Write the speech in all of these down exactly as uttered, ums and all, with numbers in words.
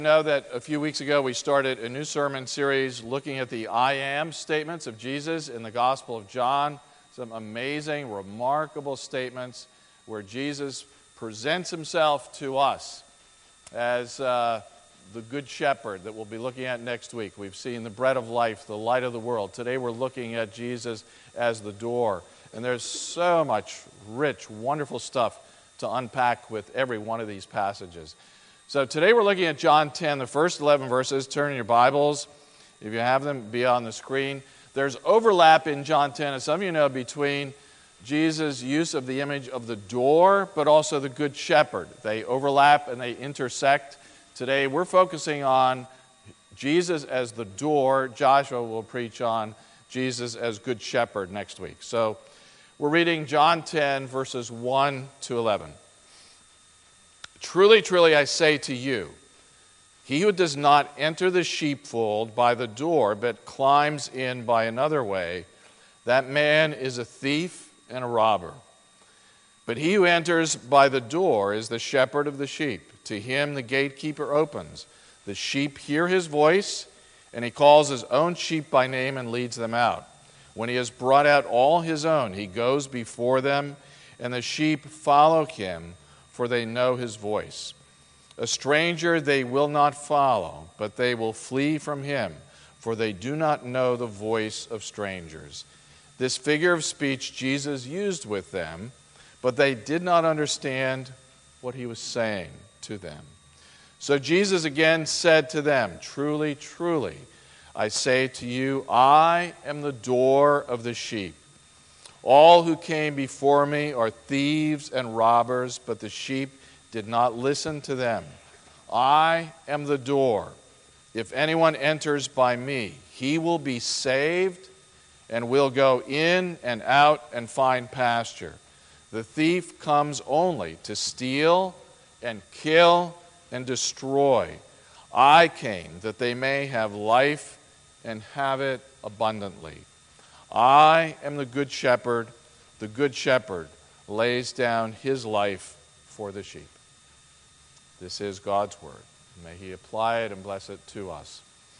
I know that a few weeks ago we started a new sermon series looking at the I am statements of Jesus in the Gospel of John. Some amazing, remarkable statements where Jesus presents himself to us as uh, the Good Shepherd that we'll be looking at next week. We've seen the bread of life, the light of the world. Today we're looking at Jesus as the door. And there's so much rich, wonderful stuff to unpack with every one of these passages. So today we're looking at John ten, the first eleven verses. Turn in your Bibles. If you have them, be on the screen. There's overlap in John ten, as some of you know, between Jesus' use of the image of the door, but also the Good Shepherd. They overlap and they intersect. Today we're focusing on Jesus as the door. Joshua will preach on Jesus as Good Shepherd next week. So we're reading John ten, verses one to eleven. Truly, truly, I say to you, he who does not enter the sheepfold by the door, but climbs in by another way, that man is a thief and a robber. But he who enters by the door is the shepherd of the sheep. To him the gatekeeper opens. The sheep hear his voice, and he calls his own sheep by name and leads them out. When he has brought out all his own, he goes before them, and the sheep follow him, for they know his voice. A stranger they will not follow, but they will flee from him, for they do not know the voice of strangers. This figure of speech Jesus used with them, but they did not understand what he was saying to them. So Jesus again said to them, Truly, truly, I say to you, I am the door of the sheep. All who came before me are thieves and robbers, but the sheep did not listen to them. I am the door. If anyone enters by me, he will be saved and will go in and out and find pasture. The thief comes only to steal and kill and destroy. I came that they may have life and have it abundantly. I am the good shepherd. The good shepherd lays down his life for the sheep. This is God's word. May he apply it and bless it to us.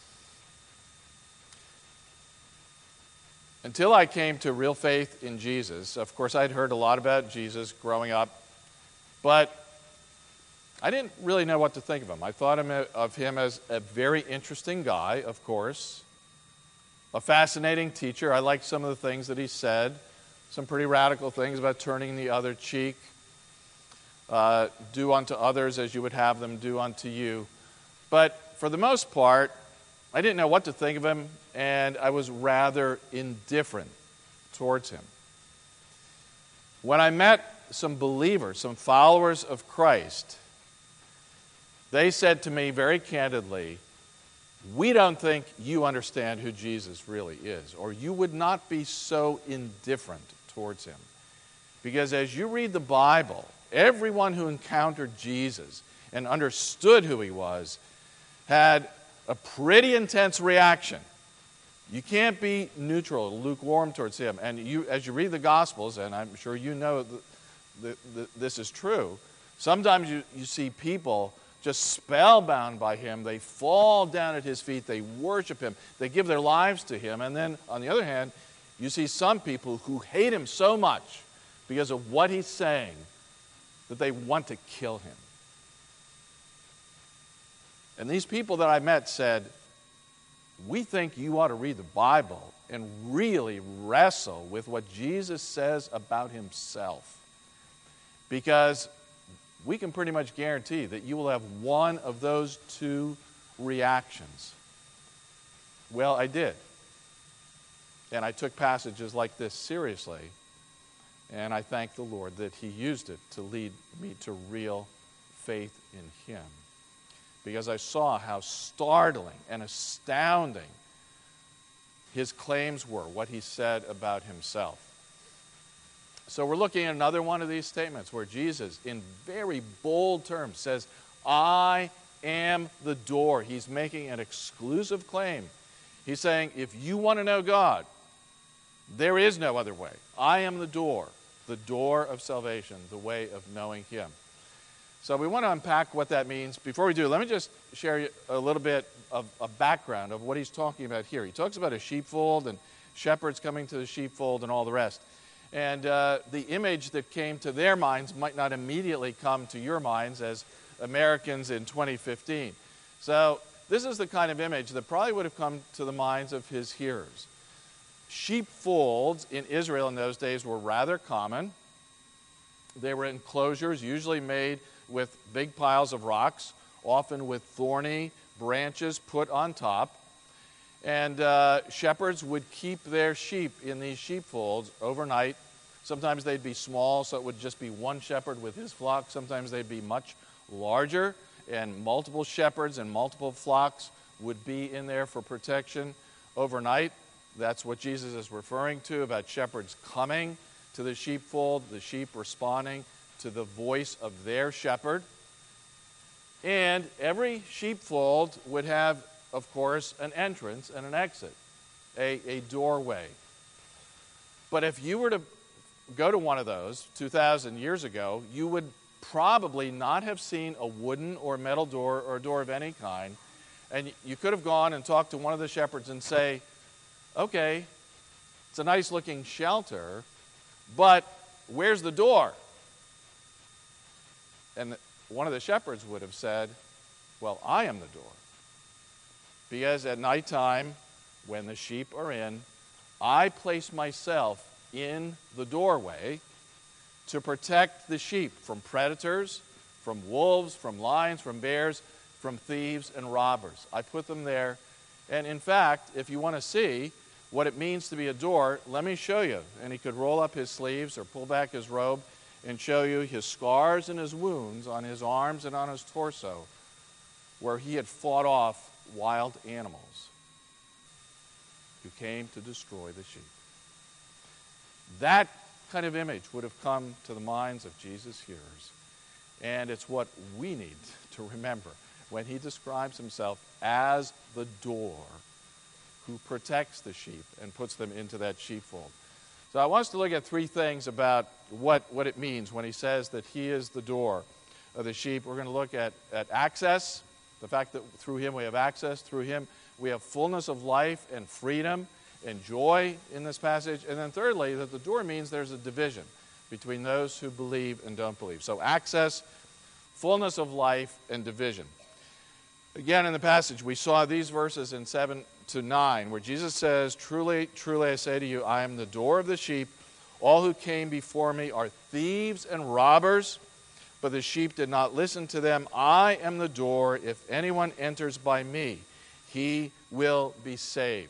Until I came to real faith in Jesus, of course, I'd heard a lot about Jesus growing up, but I didn't really know what to think of him. I thought of him as a very interesting guy, of course, a fascinating teacher. I liked some of the things that he said, some pretty radical things about turning the other cheek. Uh, do unto others as you would have them do unto you. But for the most part, I didn't know what to think of him, and I was rather indifferent towards him. When I met some believers, some followers of Christ, they said to me very candidly, we don't think you understand who Jesus really is, or you would not be so indifferent towards him. Because as you read the Bible, everyone who encountered Jesus and understood who he was had a pretty intense reaction. You can't be neutral, lukewarm towards him. And you, as you read the Gospels, and I'm sure you know that the, the, this is true, sometimes you, you see people just spellbound by him. They fall down at his feet. They worship him. They give their lives to him. And then, on the other hand, you see some people who hate him so much because of what he's saying that they want to kill him. And these people that I met said, we think you ought to read the Bible and really wrestle with what Jesus says about himself. Because we can pretty much guarantee that you will have one of those two reactions. Well, I did. And I took passages like this seriously. And I thank the Lord that he used it to lead me to real faith in him. Because I saw how startling and astounding his claims were, what he said about himself. So we're looking at another one of these statements where Jesus, in very bold terms, says, I am the door. He's making an exclusive claim. He's saying, if you want to know God, there is no other way. I am the door, the door of salvation, the way of knowing him. So we want to unpack what that means. Before we do, let me just share a little bit of a background of what he's talking about here. He talks about a sheepfold and shepherds coming to the sheepfold and all the rest. And uh, the image that came to their minds might not immediately come to your minds as Americans in twenty fifteen. So this is the kind of image that probably would have come to the minds of his hearers. Sheepfolds in Israel in those days were rather common. They were enclosures usually made with big piles of rocks, often with thorny branches put on top. And uh, shepherds would keep their sheep in these sheepfolds overnight. Sometimes they'd be small, so it would just be one shepherd with his flock. Sometimes they'd be much larger, and multiple shepherds and multiple flocks would be in there for protection overnight. That's what Jesus is referring to about shepherds coming to the sheepfold, the sheep responding to the voice of their shepherd. And every sheepfold would have, of course, an entrance and an exit, a, a doorway. But if you were to go to one of those two thousand years ago, you would probably not have seen a wooden or metal door or a door of any kind. And you could have gone and talked to one of the shepherds and say, okay, it's a nice looking shelter, but where's the door? And one of the shepherds would have said, well, I am the door. Because at nighttime, when the sheep are in, I place myself in the doorway to protect the sheep from predators, from wolves, from lions, from bears, from thieves and robbers. I put them there. And in fact, if you want to see what it means to be a door, let me show you. And he could roll up his sleeves or pull back his robe and show you his scars and his wounds on his arms and on his torso, where he had fought off wild animals who came to destroy the sheep. That kind of image would have come to the minds of Jesus' hearers. And it's what we need to remember when he describes himself as the door who protects the sheep and puts them into that sheepfold. So I want us to look at three things about what, what it means when he says that he is the door of the sheep. We're going to look at, at access, the fact that through him we have access, through him we have fullness of life and freedom and joy in this passage. And then thirdly, that the door means there's a division between those who believe and don't believe. So access, fullness of life, and division. Again, in the passage, we saw these verses in seven to nine, where Jesus says, Truly, truly, I say to you, I am the door of the sheep. All who came before me are thieves and robbers, but the sheep did not listen to them. I am the door. If anyone enters by me, he will be saved.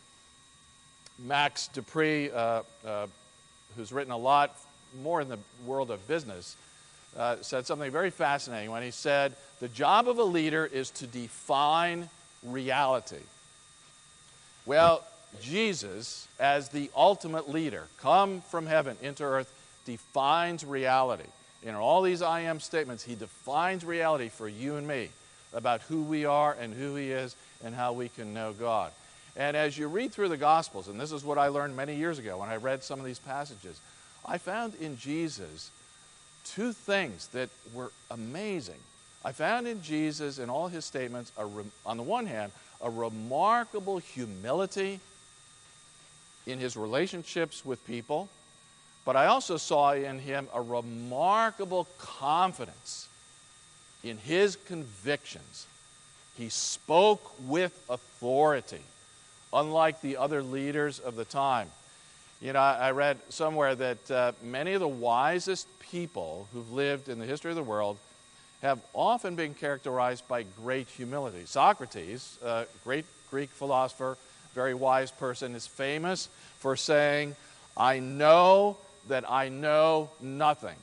Max Dupree, uh, uh, who's written a lot more in the world of business, uh, said something very fascinating when he said, the job of a leader is to define reality. Well, Jesus, as the ultimate leader, come from heaven into earth, defines reality. In all these I am statements, he defines reality for you and me about who we are and who he is and how we can know God. And as you read through the Gospels, and this is what I learned many years ago when I read some of these passages, I found in Jesus two things that were amazing. I found in Jesus, in all his statements, a re- on the one hand, a remarkable humility in his relationships with people, but I also saw in him a remarkable confidence in his convictions. He spoke with authority, unlike the other leaders of the time. You know, I read somewhere that uh, many of the wisest people who've lived in the history of the world have often been characterized by great humility. Socrates, a great Greek philosopher, very wise person, is famous for saying, I know that I know nothing.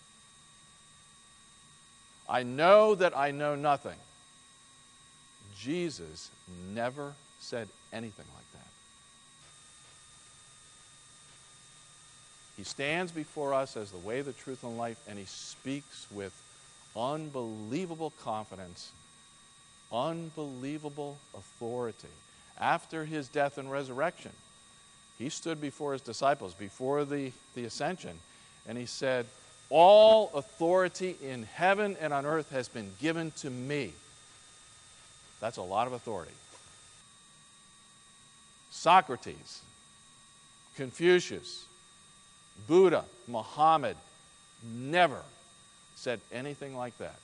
I know that I know nothing. Jesus never said anything like that. He stands before us as the way, the truth, and life, and he speaks with unbelievable confidence, unbelievable authority. After his death and resurrection, he stood before his disciples, before the, the ascension, and he said, All authority in heaven and on earth has been given to me. That's a lot of authority. Socrates, Confucius, Buddha, Muhammad never said anything like that.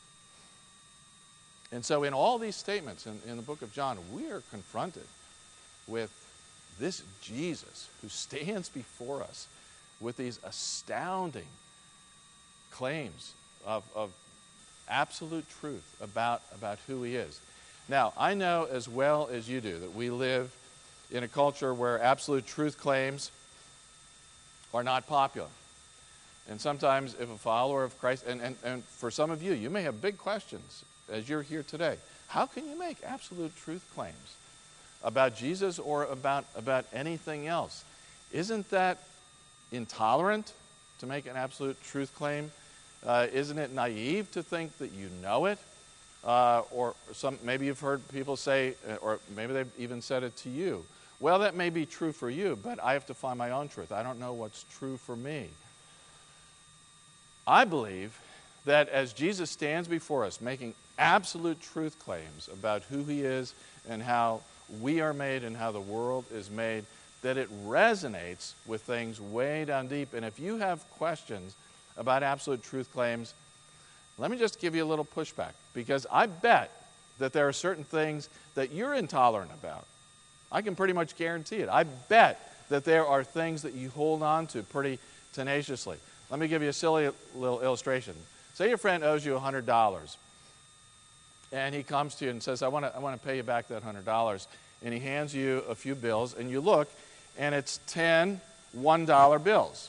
And so in all these statements in, in the book of John, we are confronted with this Jesus who stands before us with these astounding claims of, of absolute truth about, about who he is. Now, I know as well as you do that we live in a culture where absolute truth claims are not popular. And sometimes if a follower of Christ, and, and, and for some of you, you may have big questions as you're here today. How can you make absolute truth claims about Jesus or about, about anything else? Isn't that intolerant to make an absolute truth claim? Uh, isn't it naive to think that you know it? Uh, or some, maybe you've heard people say, or maybe they've even said it to you, well, that may be true for you, but I have to find my own truth. I don't know what's true for me. I believe that as Jesus stands before us making absolute truth claims about who he is and how we are made and how the world is made, that it resonates with things way down deep. And if you have questions about absolute truth claims, let me just give you a little pushback, because I bet that there are certain things that you're intolerant about. I can pretty much guarantee it. I bet that there are things that you hold on to pretty tenaciously. Let me give you a silly little illustration. Say your friend owes you one hundred dollars, and he comes to you and says, I want to I want to pay you back that one hundred dollars. And he hands you a few bills, and you look, and it's ten one-dollar bills.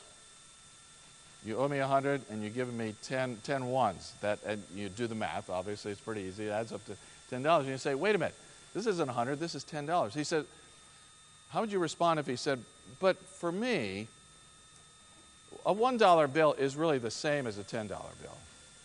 You owe me one hundred, and you're giving me ten, ten ones. That, and you do the math. Obviously, it's pretty easy. It adds up to ten dollars. And you say, wait a minute. This isn't one hundred. This is ten dollars. He said, how would you respond if he said, but for me, a one-dollar bill is really the same as a ten-dollar bill.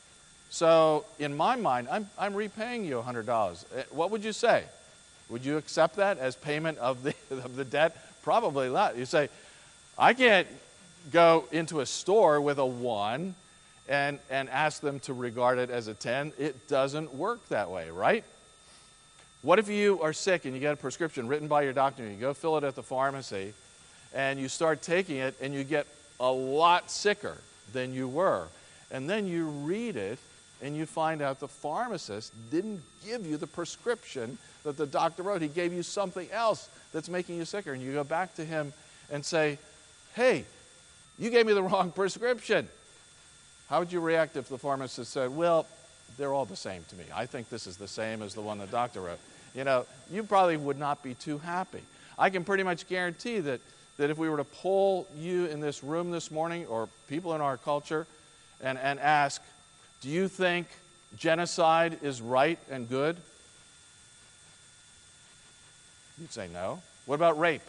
So in my mind, I'm, I'm repaying you one hundred dollars. What would you say? Would you accept that as payment of the, of the debt? Probably not. You say, I can't go into a store with a one and, and ask them to regard it as a ten. It doesn't work that way, right? What if you are sick and you get a prescription written by your doctor and you go fill it at the pharmacy and you start taking it and you get a lot sicker than you were, and then you read it and you find out the pharmacist didn't give you the prescription that the doctor wrote. He gave you something else that's making you sicker, and you go back to him and say, hey, you gave me the wrong prescription. How would you react if the pharmacist said, well, they're all the same to me. I think this is the same as the one the doctor wrote. You know, you probably would not be too happy. I can pretty much guarantee that, that if we were to poll you in this room this morning, or people in our culture, and, and ask, do you think genocide is right and good? You'd say no. What about rape?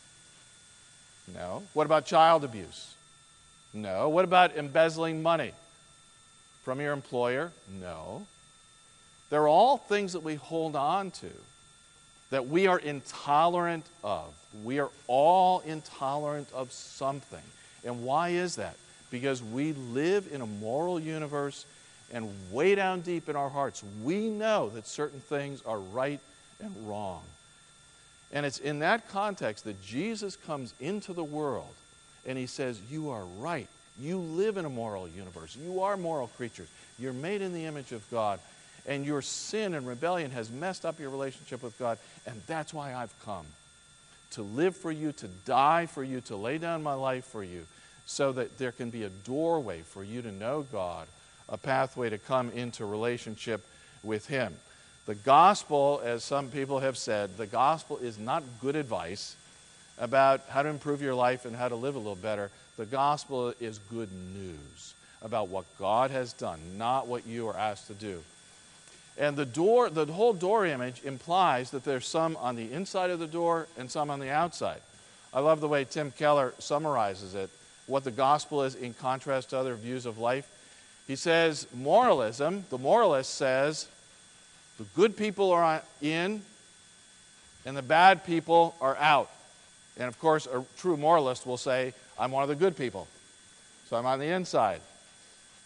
No. What about child abuse? No. What about embezzling money from your employer? No. They're all things that we hold on to, that we are intolerant of. We are all intolerant of something. And why is that? Because we live in a moral universe, and way down deep in our hearts, we know that certain things are right and wrong. And it's in that context that Jesus comes into the world and he says, you are right. You live in a moral universe. You are moral creatures. You're made in the image of God. And your sin and rebellion has messed up your relationship with God. And that's why I've come. To live for you, to die for you, to lay down my life for you, so that there can be a doorway for you to know God, a pathway to come into relationship with him. The gospel, as some people have said, the gospel is not good advice about how to improve your life and how to live a little better. The gospel is good news about what God has done, not what you are asked to do. And the door, the whole door image implies that there's some on the inside of the door and some on the outside. I love the way Tim Keller summarizes it, what the gospel is in contrast to other views of life. He says, moralism, the moralist says, the good people are in and the bad people are out. And of course, a true moralist will say, I'm one of the good people, so I'm on the inside.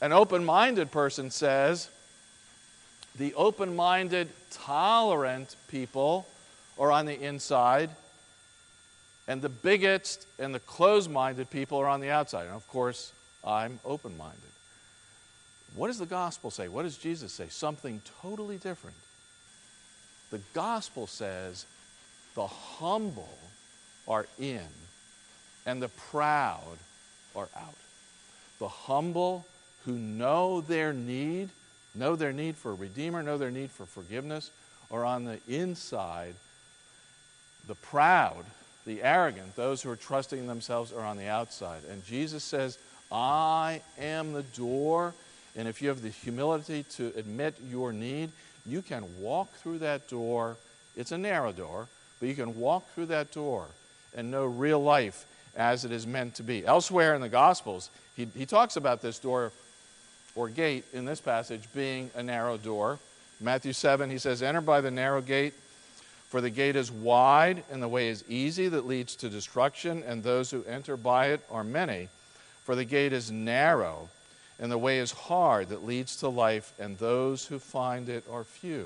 An open-minded person says, the open-minded, tolerant people are on the inside, and the bigots and the closed-minded people are on the outside. And of course, I'm open-minded. What does the gospel say? What does Jesus say? Something totally different. The gospel says the humble are in and the proud are out. The humble who know their need, know their need for a redeemer, know their need for forgiveness, are on the inside. The proud, the arrogant, those who are trusting themselves are on the outside. And Jesus says, I am the door, and if you have the humility to admit your need, you can walk through that door. It's a narrow door, but you can walk through that door and know real life as it is meant to be. Elsewhere in the Gospels, he, he talks about this door or gate in this passage being a narrow door. Matthew seven, he says, enter by the narrow gate, for the gate is wide and the way is easy that leads to destruction, and those who enter by it are many. For the gate is narrow and the way is hard that leads to life, and those who find it are few.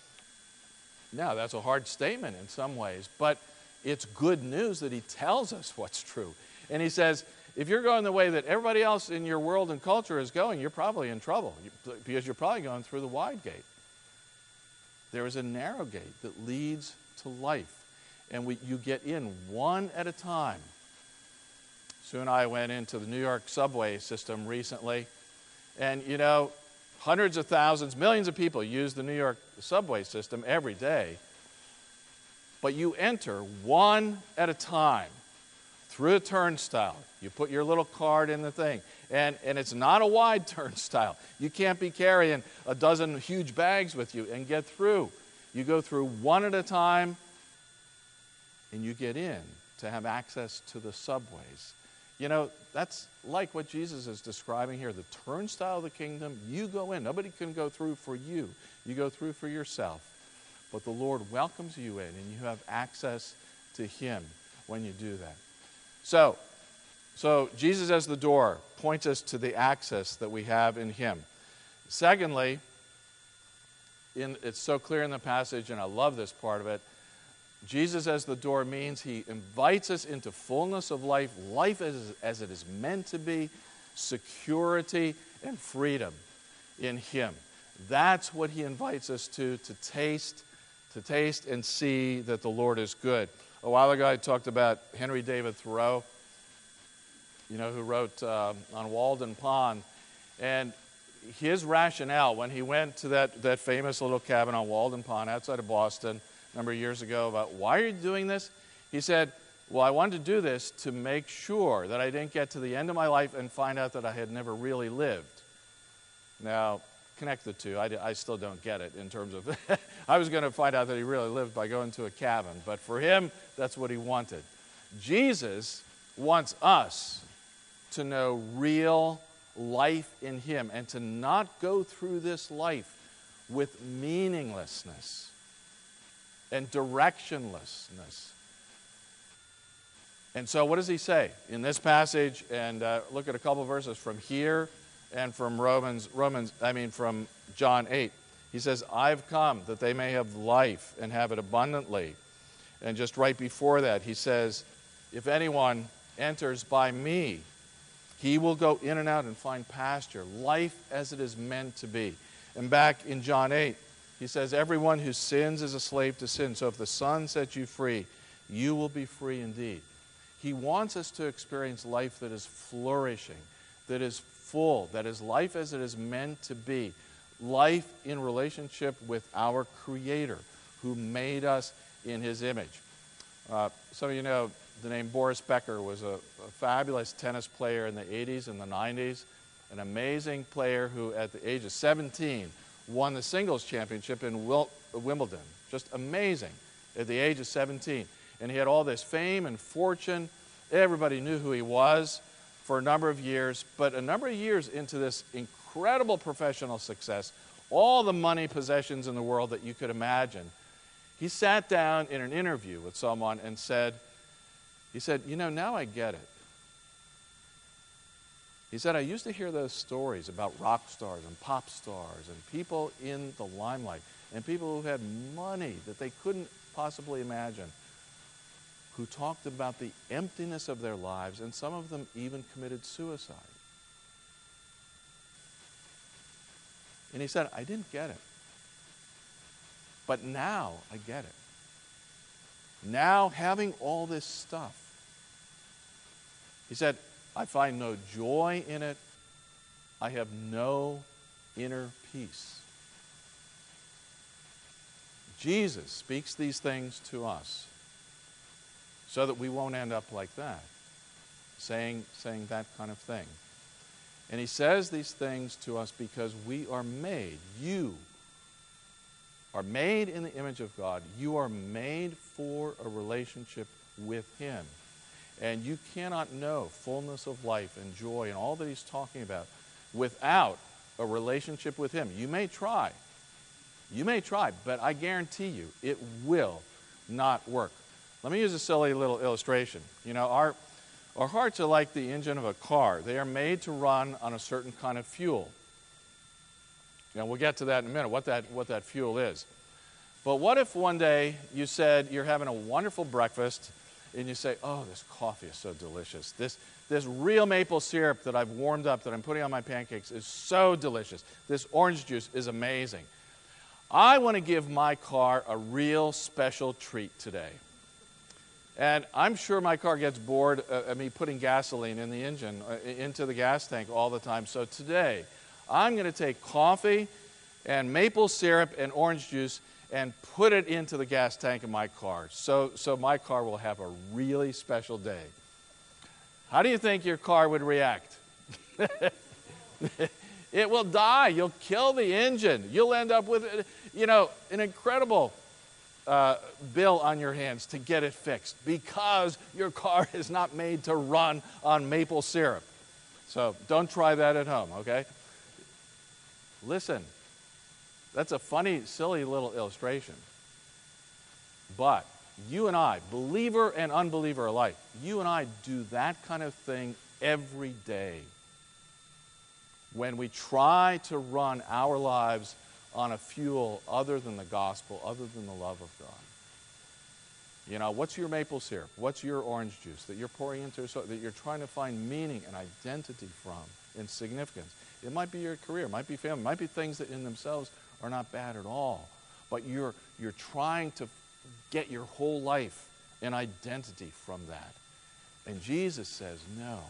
Now, that's a hard statement in some ways, but it's good news that he tells us what's true. And he says, if you're going the way that everybody else in your world and culture is going, you're probably in trouble, because you're probably going through the wide gate. There is a narrow gate that leads to life, and we, you get in one at a time. Sue and I went into the New York subway system recently, and you know, hundreds of thousands, millions of people use the New York subway system every day, but you enter one at a time through a turnstile. You put your little card in the thing, and, and it's not a wide turnstile. You can't be carrying a dozen huge bags with you and get through. You go through one at a time, and you get in to have access to the subways. You know, that's like what Jesus is describing here. The turnstile of the kingdom, you go in. Nobody can go through for you. You go through for yourself. But the Lord welcomes you in, and you have access to him when you do that. So, so Jesus as the door points us to the access that we have in him. Secondly, in, it's so clear in the passage, and I love this part of it, Jesus as the door means he invites us into fullness of life, life as, as it is meant to be, security and freedom in him. That's what he invites us to, to taste, to taste and see that the Lord is good. A while ago I talked about Henry David Thoreau, you know, who wrote uh, on Walden Pond, and his rationale when he went to that, that famous little cabin on Walden Pond outside of Boston a number of years ago about why are you doing this? He said, well, I wanted to do this to make sure that I didn't get to the end of my life and find out that I had never really lived. Now, connect the two. I, I still don't get it in terms of, I was going to find out that he really lived by going to a cabin, but for him, that's what he wanted. Jesus wants us to know real life in him and to not go through this life with meaninglessness and directionlessness. And so what does he say in this passage? And uh, look at a couple verses from here and from Romans, Romans, I mean from John eight. He says, I've come that they may have life and have it abundantly. And just right before that, he says, if anyone enters by me, he will go in and out and find pasture, life as it is meant to be. And back in John eight, he says, everyone who sins is a slave to sin. So if the Son sets you free, you will be free indeed. He wants us to experience life that is flourishing, that is full, that is life as it is meant to be. Life in relationship with our Creator, who made us in his image. Uh, some of you know the name Boris Becker was a, a fabulous tennis player in the eighties and the nineties, an amazing player who at the age of seventeen won the singles championship in Wil- Wimbledon. Just amazing at the age of seventeen. And he had all this fame and fortune. Everybody knew who he was for a number of years. But a number of years into this incredible professional success, all the money, possessions in the world that you could imagine, he sat down in an interview with someone and said, he said, you know, now I get it. He said, I used to hear those stories about rock stars and pop stars and people in the limelight and people who had money that they couldn't possibly imagine, who talked about the emptiness of their lives, and some of them even committed suicide. And he said, I didn't get it. But now I get it. Now, having all this stuff, he said, I find no joy in it. I have no inner peace. Jesus speaks these things to us so that we won't end up like that, saying, saying that kind of thing. And he says these things to us because we are made, you are made in the image of God. You are made for a relationship with him. And you cannot know fullness of life and joy and all that he's talking about without a relationship with him. You may try. You may try, but I guarantee you it will not work. Let me use a silly little illustration. You know, our, our hearts are like the engine of a car. They are made to run on a certain kind of fuel. And we'll get to that in a minute, what that, what that fuel is. But what if one day you said you're having a wonderful breakfast and you say, oh, this coffee is so delicious. This, this real maple syrup that I've warmed up that I'm putting on my pancakes is so delicious. This orange juice is amazing. I want to give my car a real special treat today. And I'm sure my car gets bored of me putting gasoline in the engine, uh, into the gas tank all the time. So today, I'm going to take coffee and maple syrup and orange juice and put it into the gas tank of my car. So, so my car will have a really special day. How do you think your car would react? It will die. You'll kill the engine. You'll end up with, you know, an incredible uh, bill on your hands to get it fixed because your car is not made to run on maple syrup. So don't try that at home, okay? Listen, that's a funny, silly little illustration. But you and I, believer and unbeliever alike, you and I do that kind of thing every day. When we try to run our lives on a fuel other than the gospel, other than the love of God. You know, what's your maple syrup? What's your orange juice that you're pouring into, so that you're trying to find meaning and identity from and significance? It might be your career, it might be family, it might be things that in themselves are not bad at all. But you're, you're trying to get your whole life and identity from that. And Jesus says, no.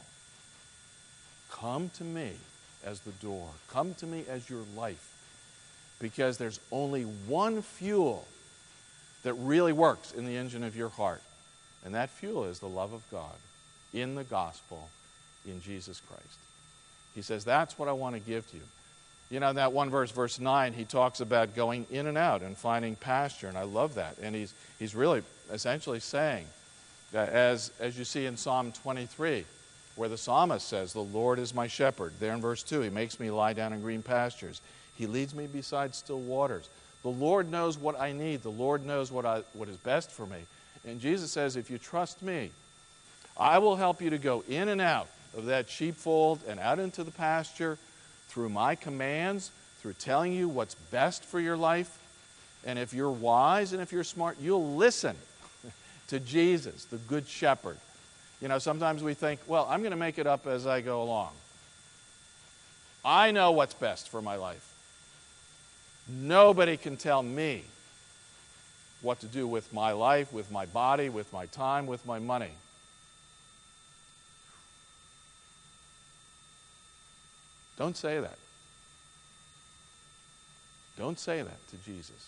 Come to me as the door. Come to me as your life. Because there's only one fuel that really works in the engine of your heart. And that fuel is the love of God in the gospel in Jesus Christ. He says, that's what I want to give to you. You know, that one verse, verse nine, he talks about going in and out and finding pasture, and I love that. And he's he's really essentially saying, uh, as, as you see in Psalm twenty-three, where the psalmist says, the Lord is my shepherd. There in verse two, he makes me lie down in green pastures. He leads me beside still waters. The Lord knows what I need. The Lord knows what I, what is best for me. And Jesus says, if you trust me, I will help you to go in and out of that sheepfold and out into the pasture through my commands, through telling you what's best for your life. And if you're wise and if you're smart, you'll listen to Jesus, the Good Shepherd. You know, sometimes we think, well, I'm going to make it up as I go along. I know what's best for my life. Nobody can tell me what to do with my life, with my body, with my time, with my money. Don't say that. Don't say that to Jesus.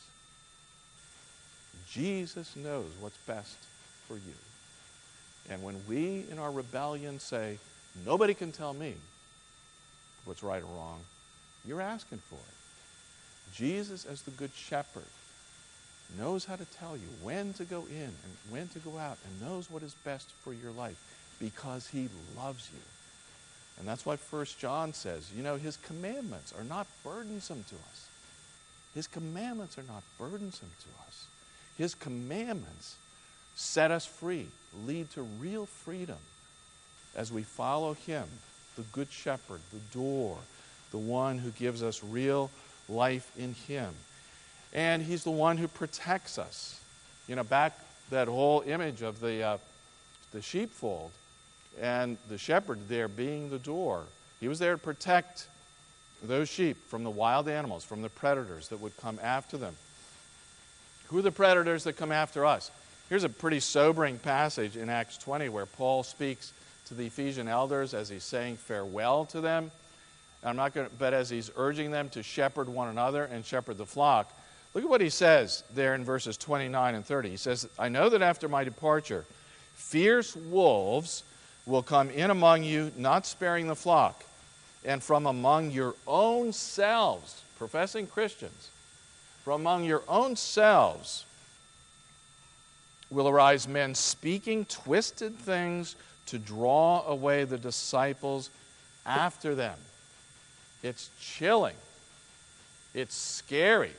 Jesus knows what's best for you. And when we in our rebellion say, nobody can tell me what's right or wrong, you're asking for it. Jesus, as the Good Shepherd, knows how to tell you when to go in and when to go out, and knows what is best for your life because he loves you. And that's why First John says, you know, his commandments are not burdensome to us. His commandments are not burdensome to us. His commandments set us free, lead to real freedom as we follow him the good shepherd, the door, the one who gives us real life in him. And he's the one who protects us. You know, back that whole image of the, uh, the sheepfold and the shepherd there being the door. He was there to protect those sheep from the wild animals, from the predators that would come after them. Who are the predators that come after us? Here's a pretty sobering passage in Acts twenty where Paul speaks to the Ephesian elders as he's saying farewell to them. I'm not going to, but as he's urging them to shepherd one another and shepherd the flock. Look at what he says there in verses twenty-nine and thirty. He says, I know that after my departure, fierce wolves will come in among you, not sparing the flock. And from among your own selves, professing Christians, from among your own selves will arise men speaking twisted things to draw away the disciples after them. It's chilling. It's scary.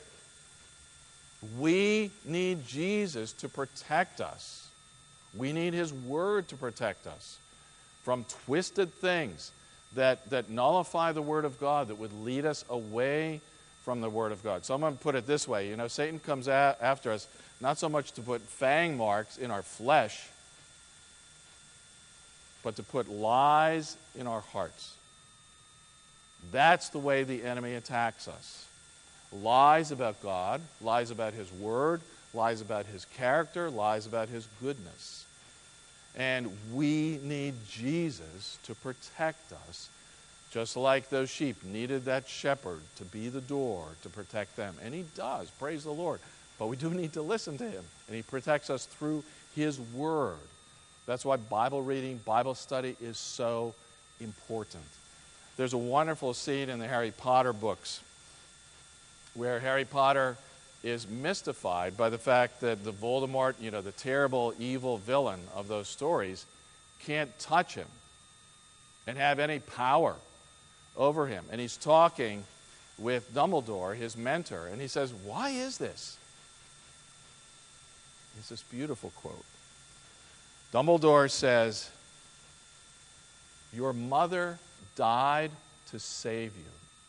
We need Jesus to protect us. We need his word to protect us from twisted things that, that nullify the word of God, that would lead us away from the word of God. Someone put it this way, you know, Satan comes a- after us not so much to put fang marks in our flesh, but to put lies in our hearts. That's the way the enemy attacks us. Lies about God, lies about his word, lies about his character, lies about his goodness. And we need Jesus to protect us, just like those sheep needed that shepherd to be the door to protect them. And he does, praise the Lord. But we do need to listen to him. And he protects us through his word. That's why Bible reading, Bible study is so important. There's a wonderful scene in the Harry Potter books where Harry Potter is mystified by the fact that the Voldemort, you know, the terrible, evil villain of those stories, can't touch him and have any power over him. And he's talking with Dumbledore, his mentor, and he says, why is this? It's this beautiful quote. Dumbledore says, your mother died to save you.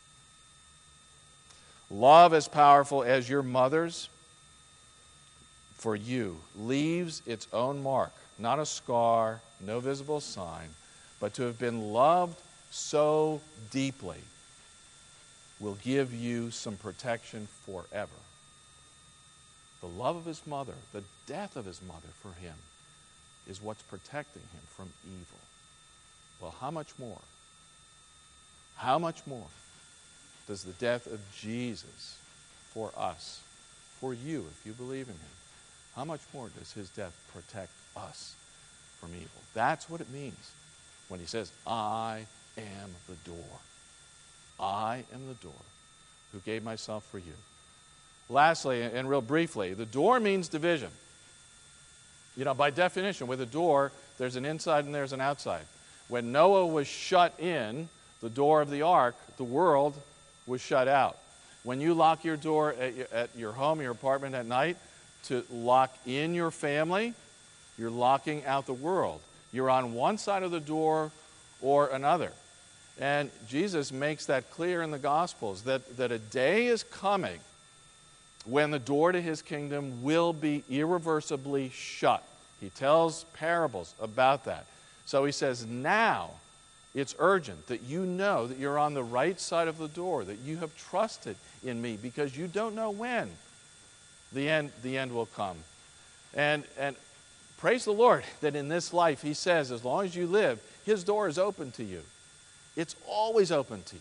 Love as powerful as your mother's for you leaves its own mark, not a scar, no visible sign, but to have been loved so deeply will give you some protection forever. The love of his mother, the death of his mother for him, is what's protecting him from evil. Well, how much more? How much more does the death of Jesus for us, for you, if you believe in him, how much more does his death protect us from evil? That's what it means when he says, I am the door. I am the door who gave myself for you. Lastly, and real briefly, the door means division. You know, by definition, with a door, there's an inside and there's an outside. When Noah was shut in, the door of the ark, the world was shut out. When you lock your door at your, at your home, your apartment at night, to lock in your family, you're locking out the world. You're on one side of the door or another. And Jesus makes that clear in the Gospels, that, that a day is coming when the door to his kingdom will be irreversibly shut. He tells parables about that. So he says, now it's urgent that you know that you're on the right side of the door, that you have trusted in me, because you don't know when the end, the end will come. And, and praise the Lord that in this life, he says, as long as you live, his door is open to you. It's always open to you.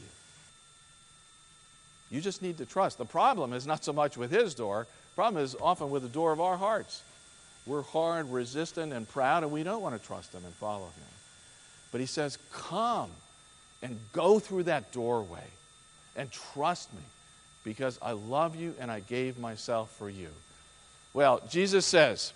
You just need to trust. The problem is not so much with his door. The problem is often with the door of our hearts. We're hard, resistant, and proud, and we don't want to trust him and follow him. But he says, come and go through that doorway and trust me, because I love you and I gave myself for you. Well, Jesus says,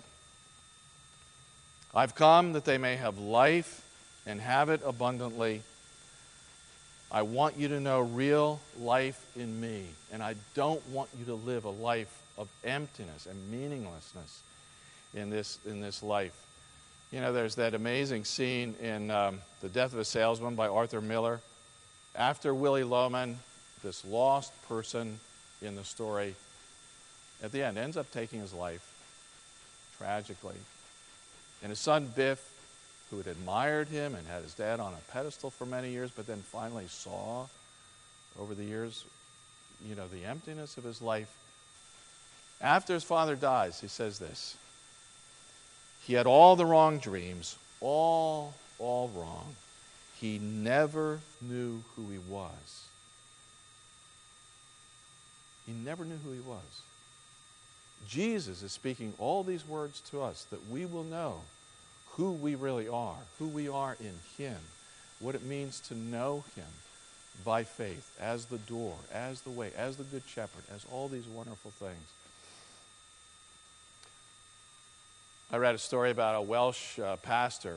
I've come that they may have life and have it abundantly. I want you to know real life in me, and I don't want you to live a life of emptiness and meaninglessness in this, in this life. You know, there's that amazing scene in um, The Death of a Salesman by Arthur Miller. After Willy Loman, this lost person in the story, at the end, ends up taking his life, tragically. And his son Biff, who had admired him and had his dad on a pedestal for many years, but then finally saw over the years, you know, the emptiness of his life. After his father dies, he says this: he had all the wrong dreams, all, all wrong. He never knew who he was. He never knew who he was. Jesus is speaking all these words to us that we will know who we really are, who we are in him, what it means to know him by faith, as the door, as the way, as the good shepherd, as all these wonderful things. I read a story about a Welsh uh, pastor.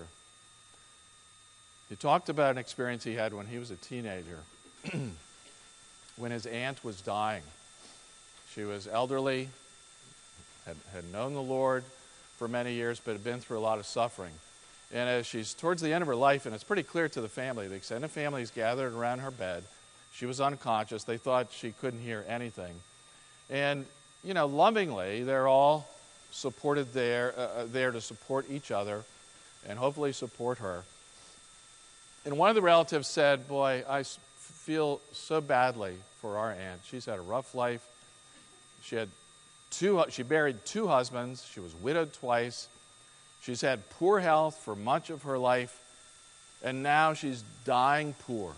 He talked about an experience he had when he was a teenager, when his aunt was dying. She was elderly, had, had known the Lord for many years, but had been through a lot of suffering. And as she's towards the end of her life, and it's pretty clear to the family, the extended family is gathered around her bed. She was unconscious. They thought she couldn't hear anything. And, you know, lovingly, they're all supported there, uh, there to support each other and hopefully support her. And one of the relatives said, boy, I feel so badly for our aunt. She's had a rough life. She had two, she buried two husbands. She was widowed twice. She's had poor health for much of her life, and now she's dying poor.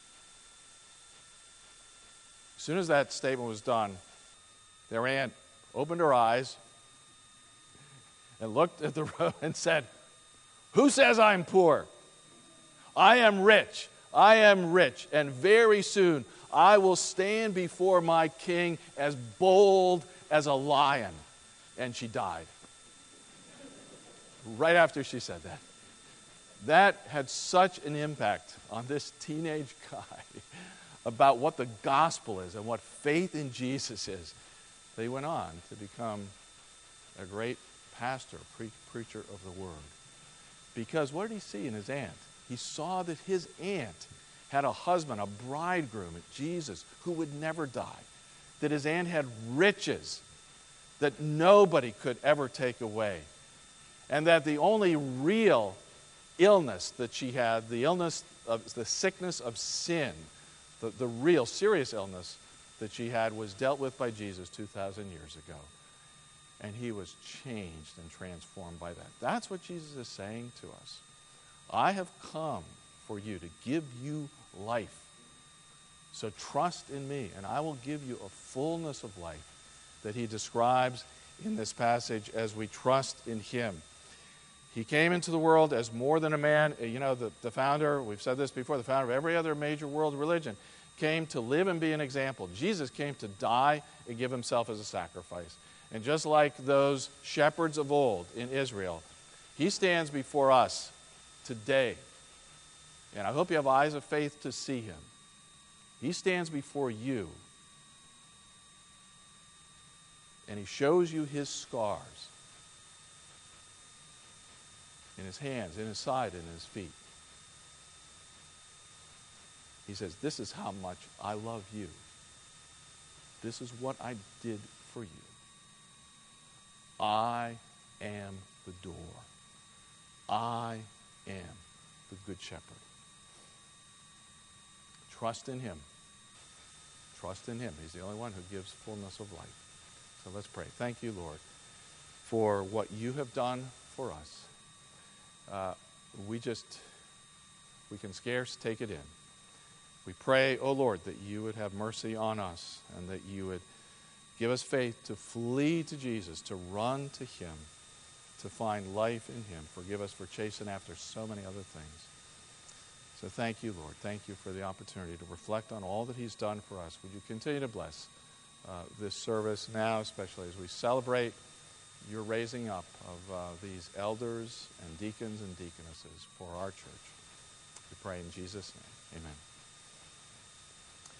As soon as that statement was done, their aunt opened her eyes and looked at the room and said, "Who says I'm poor? I am rich. I am rich, and very soon I will stand before my king as bold as a lion." And she died. Right after she said that. That had such an impact on this teenage guy about what the gospel is and what faith in Jesus is. They went on to become a great pastor, pre- preacher of the word. Because what did he see in his aunt? He saw that his aunt had a husband, a bridegroom, Jesus, who would never die. That his aunt had riches that nobody could ever take away. And that the only real illness that she had, the illness of the sickness of sin, the, the real serious illness that she had, was dealt with by Jesus two thousand years ago. And he was changed and transformed by that. That's what Jesus is saying to us. I have come for you to give you life. So trust in me, and I will give you a fullness of life that he describes in this passage as we trust in him. He came into the world as more than a man. You know, the, the founder, we've said this before, the founder of every other major world religion came to live and be an example. Jesus came to die and give himself as a sacrifice. And just like those shepherds of old in Israel, he stands before us today. And I hope you have eyes of faith to see him. He stands before you. And he shows you his scars. In his hands, in his side, and in his feet. He says, this is how much I love you. This is what I did for you. I am the door. I am the good shepherd. Trust in him. Trust in him. He's the only one who gives fullness of life. So let's pray. Thank you, Lord, for what you have done for us. Uh, we just, we can scarce take it in. We pray, oh Lord, that you would have mercy on us and that you would give us faith to flee to Jesus, to run to him, to find life in him. Forgive us for chasing after so many other things. So thank you, Lord. Thank you for the opportunity to reflect on all that he's done for us. Would you continue to bless uh, this service now, especially as we celebrate your raising up of uh, these elders and deacons and deaconesses for our church. We pray in Jesus' name. Amen.